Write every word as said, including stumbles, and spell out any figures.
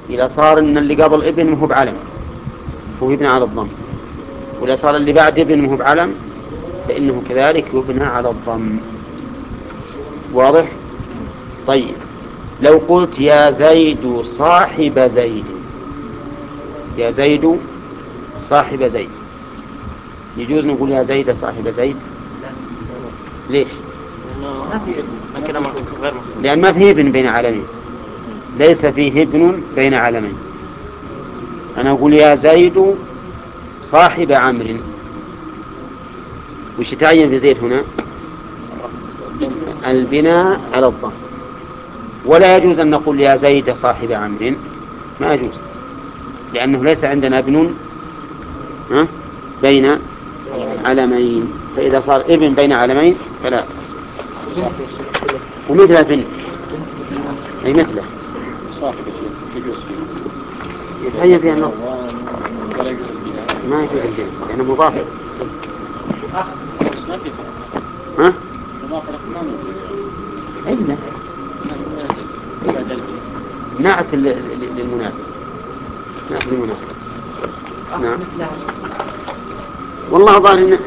إذا صار إن اللي قبل ابن مهو بعلم هو يبنى على الضم، وإذا صار اللي بعد ابن مهو بعلم فإنه كذلك يبنى على الضم. واضح؟ طيب لو قلت يا زيد صاحب زيد، يا زيد صاحب زيد، يجوز نقول يا زيد صاحب زيد؟ ليش؟ لأن ما فيه ابن بين عالمين، ليس فيه ابن بين عالمين. أنا أقول يا زيد صاحب عمرو، وش تعين في زيد هنا؟ البناء على الضم. ولا يجوز أن نقول يا زيد صاحب عمرو، ما يجوز، لأنه ليس عندنا ابن بين علمين، فإذا صار ابن بين علمين فلا. ومثل بنت أي مثله يتعين فيها النص، ما يجوز البناء لأنه مضاف. ها؟ إلا نعت للمناسب، نعت للمناسب. نعم والله ظاهر